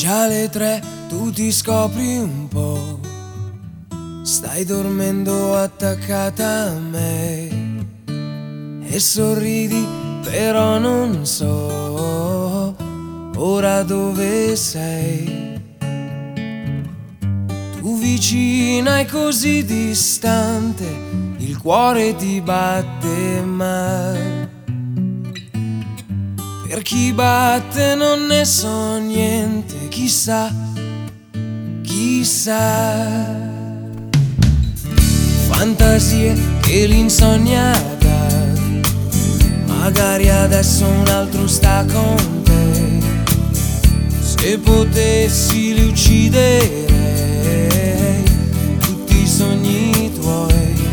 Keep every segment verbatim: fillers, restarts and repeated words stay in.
già le tre, tu ti scopri un po'. Stai dormendo attaccata a me e sorridi, però non so ora dove sei. Tu vicina e così distante, il cuore ti batte ma per chi batte non ne so niente, chissà, chissà. Fantasie che l'insonnia dà, magari adesso un altro sta con te. Se potessi li ucciderei, tutti i sogni tuoi.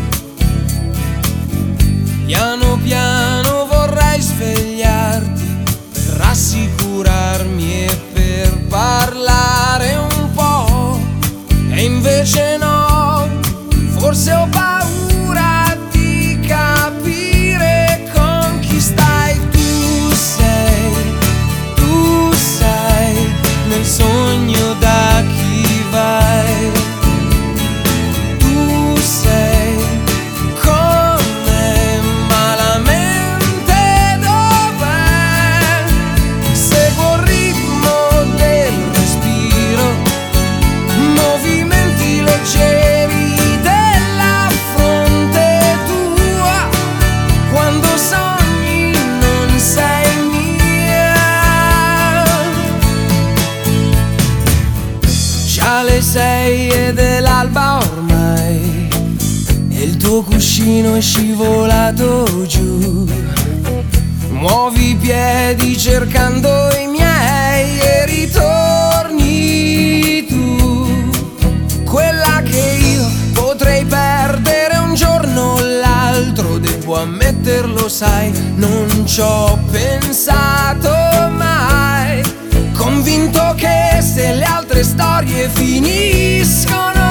Piano piano vorrei svegliarti per rassicurarmi e per parlare un po', e invece no, forse ho paura di capire con chi stai. Tu sei, tu sei nel sogno da chi vai. Tu sei con me, ma la mente dov'è? Seguo il ritmo del respiro, movimenti leggeri della fronte tua. Quando sogni non sei mia. Già le sei ed è l'alba ormai, e il tuo cuscino è scivolato giù. Muovi i piedi cercando i miei e ritorni tu, quella che io potrei perdere un giorno o l'altro. Devo ammetterlo, sai, non ci ho pensato mai, convinto che se le altre storie finiscono